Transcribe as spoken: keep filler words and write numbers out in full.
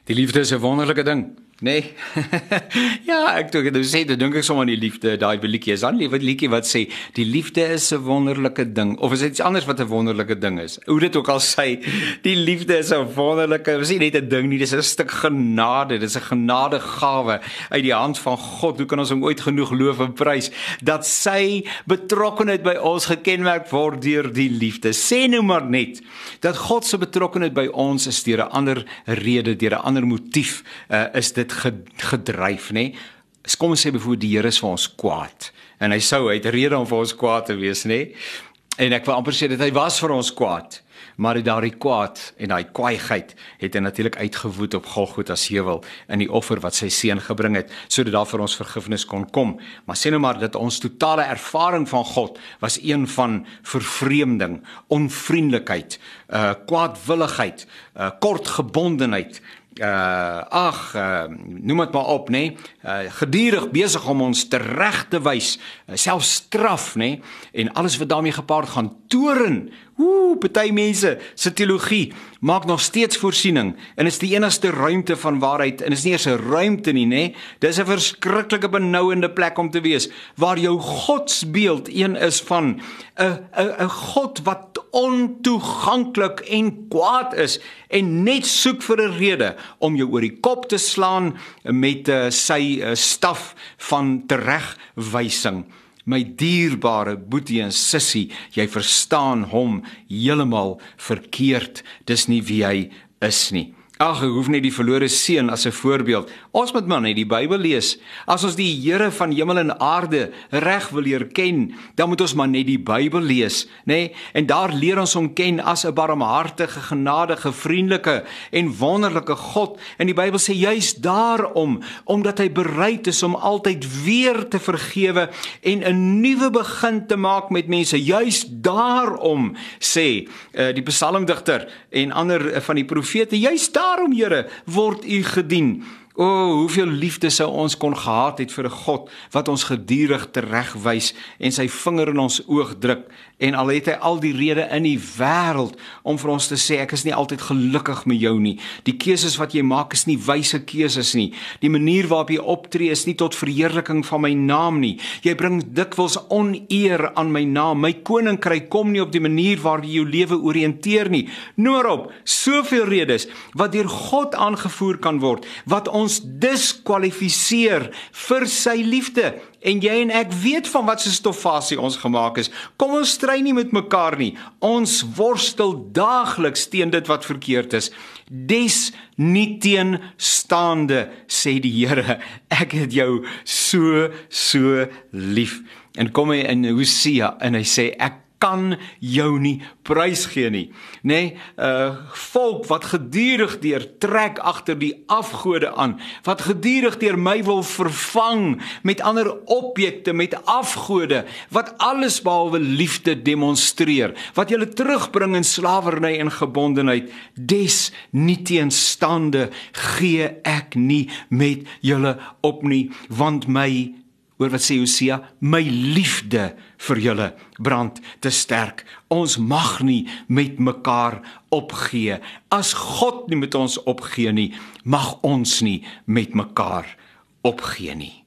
Die liefde is 'n wonderlike ding, nê? Nee? Ja, ek toe ek nou sê, dan dink ek sommer aan die liefde, daai liedjie is dan liewe liedjie wat sê die liefde is 'n wonderlike ding, of is dit iets anders wat 'n wonderlike ding is? Hoe dit ook al sê, die liefde is 'n wonderlike, dis nie net 'n ding nie, dis 'n stuk genade, dis 'n genadegawe uit die hand van God. Hoe kan ons hom ooit genoeg loof en prys dat sy betrokkenheid by ons gekenmerk word deur die liefde? Sê nou maar net dat God se betrokkenheid by ons is deur 'n ander rede, deur 'n ander motief, uh, is dit gedryf, nê? Kom ons sê byvoorbeeld die Here is vir ons kwaad en hy sou uit rede om vir ons kwaad te wees, nê? En ek wil amper sê dat hy was vir ons kwaad, maar daardie kwaad en daai kwaaiheid het hy natuurlik uitgewoed op Golgotha se heuwel in die offer wat sy seun gebring het, sodat daar vir ons vergifnis kon kom. Maar sê nou maar dat ons totale ervaring van God was een van vervreemding, onvriendelikheid, uh, kwaadwilligheid, uh, kortgebondenheid, Uh, ag, uh, noem dit maar op, nê? Uh, gedurig besig om ons tereg te wys, uh, selfs straf, nê? En alles wat daarmee gepaard gaan, toorn. Ooh, party mense se teologie maak nog steeds voorsiening en is die enigste ruimte van waarheid en is nie eers 'n ruimte nie, nê? Dis 'n verskriklike benouende plek om te wees waar jou godsbeeld een is van 'n 'n 'n God wat ontoeganklik en kwaad is en net soek vir 'n rede om jou oor die kop te slaan met uh, sy uh, staf van teregwysing. My dierbare boetie en sussie, jy verstaan hom heeltemal verkeerd. Dis nie wie hy is nie. Ag, ek hoef net die verlore seun as 'n voorbeeld. Ons moet maar net die Bybel lees. As ons die Here van hemel en aarde reg wil leer ken, dan moet ons maar net die Bybel lees, nê? Nee? En daar leer ons hom ken as 'n barmhartige, genadige, vriendelike en wonderlike God. En die Bybel sê juis daarom, omdat hy bereid is om altyd weer te vergewe en 'n nuwe begin te maak met mense. Juis daarom sê uh, die psalmdigter en ander uh, van die profete, juis daarom Daarom, Here, word u gedien. O, oh, hoeveel liefde sou ons kon gehad het vir 'n God wat ons gedurig teregwys en sy vinger in ons oog druk, en al het hy al die rede in die wêreld om vir ons te sê, ek is nie altyd gelukkig met jou nie. Die keuses wat jy maak is nie wyse keuses nie. Die manier waarop jy optree is nie tot verheerliking van my naam nie. Jy bring dikwels oneer aan my naam. My koninkryk kom nie op die manier waarop jy jou lewe oriënteer nie. Noem maar op, soveel redes wat deur God aangevoer kan word, wat ons ons diskwalifiseer vir sy liefde. En jy en ek weet van wat se stoffasie ons gemaak is. Kom ons stry nie met mekaar nie. Ons worstel daagliks teen dit wat verkeerd is. Des nie teenstaande, sê die Here, ek het jou so, so lief. En kom hy in Hosea en hy sê, ek kan jou nie prys gee nie. Nee, uh, volk wat gedurig deur trek agter die afgode aan, wat gedurig deur my wil vervang met ander objekte, met afgode, wat alles behalwe liefde demonstreer, wat julle terugbring in slawerny en gebondenheid, des nie teenstaande gee ek nie met julle op nie, want my Hoor wat sê Hosea, my liefde vir julle brand te sterk. Ons mag nie met mekaar opgee. As God nie met ons opgee nie, mag ons nie met mekaar opgee nie.